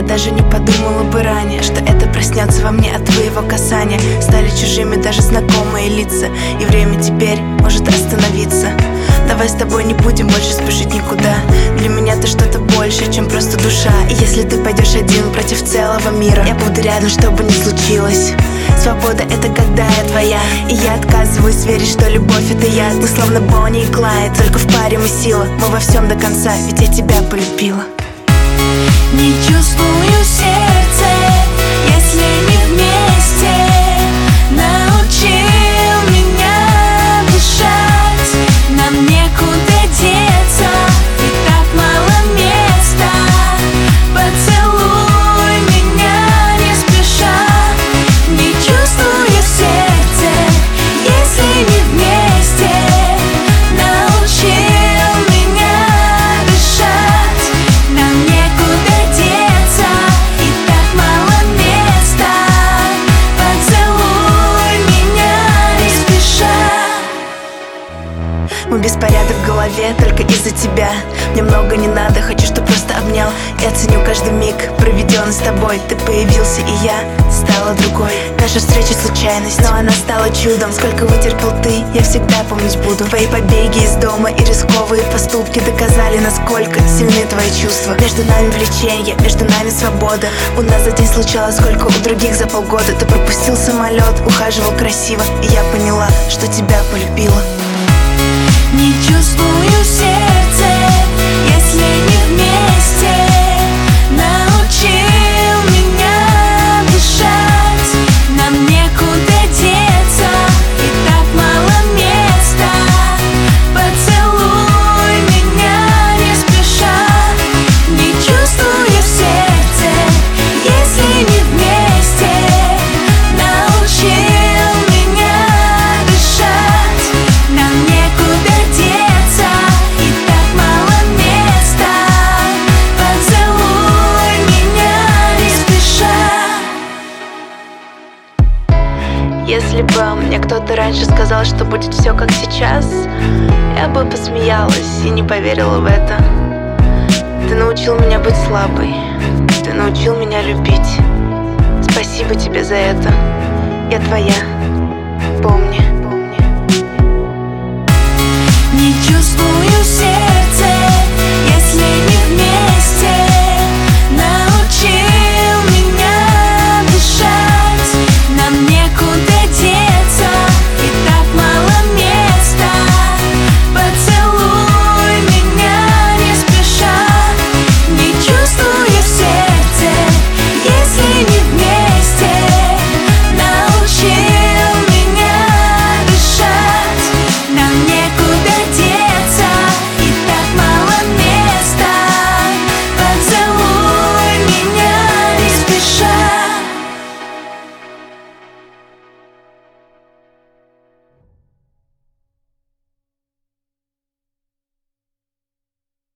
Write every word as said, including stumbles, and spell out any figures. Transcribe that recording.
даже не подумала бы ранее, что это проснется во мне от твоего касания. Стали чужими даже знакомые лица, и время теперь может остановиться. Давай с тобой не будем больше спешить никуда. Для меня ты что-то больше, чем просто душа. И если ты пойдешь один против целого мира, я буду рядом, что бы ни случилось. Свобода — это когда я твоя, и я отказываюсь верить, что любовь — это я. Мы словно Бонни и Клайд, только в паре мы сила. Мы во всем до конца, ведь я тебя полюбила. Не чувствую сердце, если не вместе. Научил меня дышать, нам некуда деться, и так мало места. Поцелуй меня не спеша. Не чувствую сердце, если не вместе. Научил меня дышать, нам некуда деться, и так мало места. Поцелуй меня не спеша. Мой беспорядок в голове только из-за тебя. Мне много не надо, хочу, чтоб просто обнял. Я ценю каждый миг, проведенный с тобой. Ты появился, и я стала другой. Наша встреча случайность, но она стала чудом. Сколько вытерпел ты, я всегда помнить буду. Твои побеги из дома и рисковые поступки доказали, насколько сильны твои чувства. Между нами влечение, между нами свобода. У нас за день случалось, сколько у других за полгода. Ты пропустил самолет, ухаживал красиво, и я поняла, что тебя полюбила. Не чувствую сердце, если не вместе. Научил меня дышать, нам некуда деться, и так мало места. Поцелуй меня не спеша. Не чувствую сердце, если не вместе. Научил меня дышать, нам некуда деться, и так мало места. Поцелуй меня не спеша. Если бы мне кто-то раньше сказал, что будет все как сейчас, я бы посмеялась и не поверила в это. Ты научил меня быть слабой, ты научил меня любить. Спасибо тебе за это. Я твоя, помни. Не чувствую сердце.